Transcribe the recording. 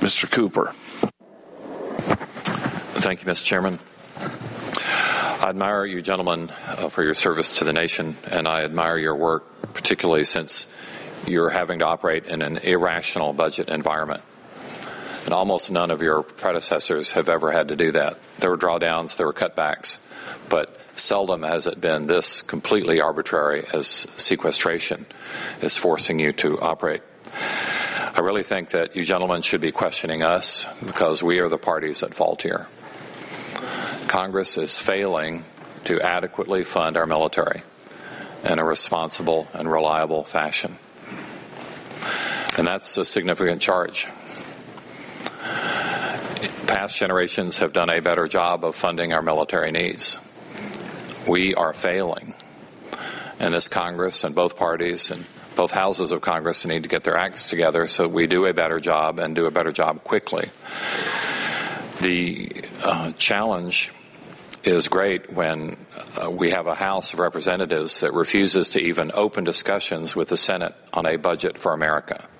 Mr. Cooper. Thank you, Mr. Chairman. I admire you gentlemen for your service to the nation, and I admire your work, particularly since you're having to operate in an irrational budget environment. And almost none of your predecessors have ever had to do that. There were drawdowns, there were cutbacks, but seldom has it been this completely arbitrary as sequestration is forcing you to operate. I really think that you gentlemen should be questioning us because we are the parties at fault here. Congress is failing to adequately fund our military in a responsible and reliable fashion. And that's a significant charge. Past generations have done a better job of funding our military needs. We are failing. And this Congress and both parties and both houses of Congress need to get their acts together so we do a better job and do a better job quickly. The challenge is great when we have a House of Representatives that refuses to even open discussions with the Senate on a budget for America.